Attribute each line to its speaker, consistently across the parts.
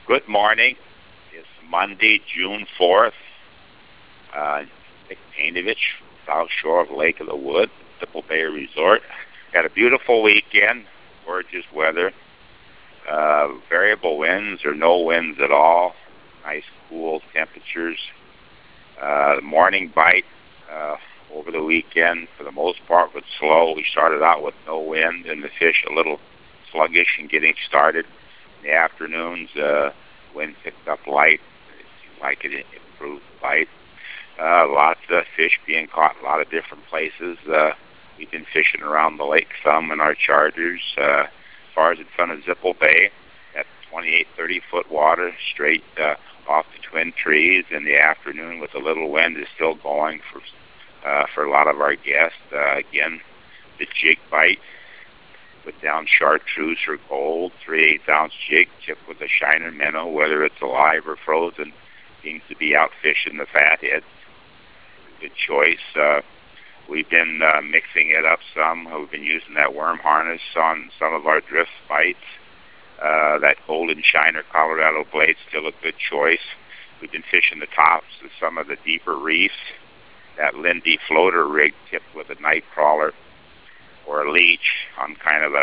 Speaker 1: Good morning. It's Monday, June 4th. Nick Painovich, south shore of Lake of the Woods, Zipple Bay Resort. Got a beautiful weekend, gorgeous weather, variable winds or no winds at all, nice cool temperatures. The morning bite over the weekend, for the most part, was slow. We started out with no wind and the fish a little sluggish and getting started. In the afternoons, wind picked up light. It seemed like it improved light. Lots of fish being caught in a lot of different places. We've been fishing around the lake some in our charters. As far as in front of Zipple Bay, at 28, 30-foot water, straight off the Twin Trees in the afternoon with a little wind is still going for a lot of our guests. Again, the jig bite. Put down chartreuse or gold, 3/8-ounce jig tipped with a shiner minnow, whether it's alive or frozen. Seems to be out fishing the fatheads. Good choice. We've been mixing it up some. We've been using that worm harness on some of our drift bites. That golden shiner Colorado blade, still a good choice. We've been fishing the tops of some of the deeper reefs. That Lindy floater rig tipped with a night crawler or a leech on kind of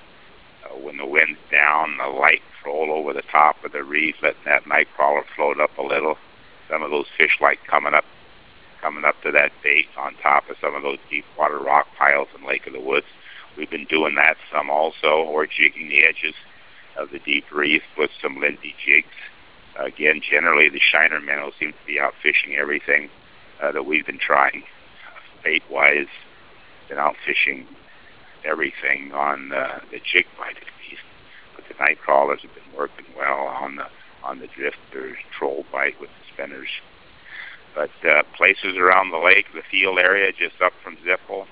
Speaker 1: when the wind's down, a light troll over the top of the reef, letting that night crawler float up a little. Some of those fish like coming up to that bait on top of some of those deep water rock piles in Lake of the Woods. We've been doing that some also, or jigging the edges of the deep reef with some Lindy jigs. Again, generally the shiner minnow seems to be out fishing everything that we've been trying. Bait-wise, been out fishing everything on the jig bite at least, but the night crawlers have been working well on the drifters, troll bite with the spinners. But places around the lake, the field area just up from Zipple,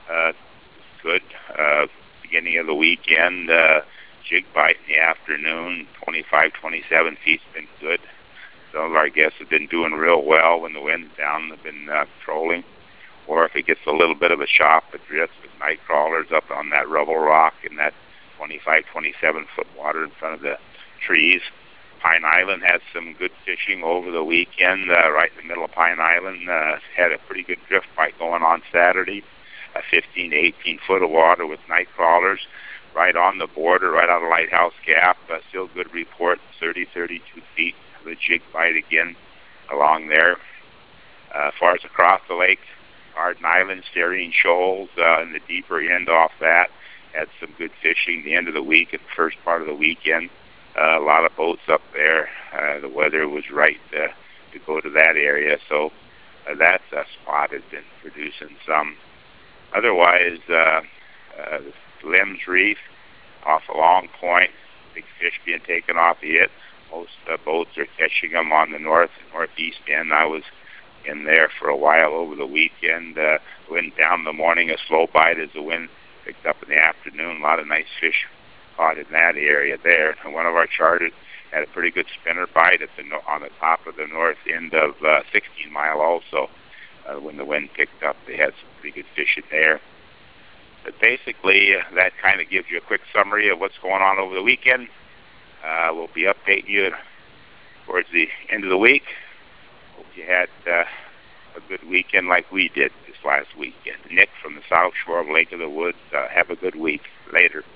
Speaker 1: good. Beginning of the weekend, jig bite in the afternoon, 25, 27 feet's been good. Some of our guests have been doing real well when the wind's down. They've been trolling. Or if it gets a little bit of a chop, it drifts with night crawlers up on that rubble rock in that 25, 27-foot water in front of the trees. Pine Island had some good fishing over the weekend, right in the middle of Pine Island. Had a pretty good drift bite going on Saturday. 15 to 18 foot of water with night crawlers right on the border, right out of Lighthouse Gap. Still good report, 30, 32 feet of a jig bite again along there. As far as across the lake, Garden Island, Sterine Shoals, in the deeper end off that, had some good fishing the end of the week and the first part of the weekend. A lot of boats up there. The weather was right to go to that area, so that spot has been producing some. Otherwise, the Limbs Reef off a Long Point, big fish being taken off of it. Most boats are catching them on the north and northeast end. I was in there for a while over the weekend. Went down in the morning, a slow bite as the wind picked up in the afternoon. A lot of nice fish caught in that area there. And one of our charters had a pretty good spinner bite on the top of the north end of 16 Mile also. When the wind picked up, they had some pretty good fish in there. But basically, that kind of gives you a quick summary of what's going on over the weekend. We'll be updating you towards the end of the week. Hope you had a good weekend like we did this last weekend. Nick from the south shore of Lake of the Woods. Have a good week. Later.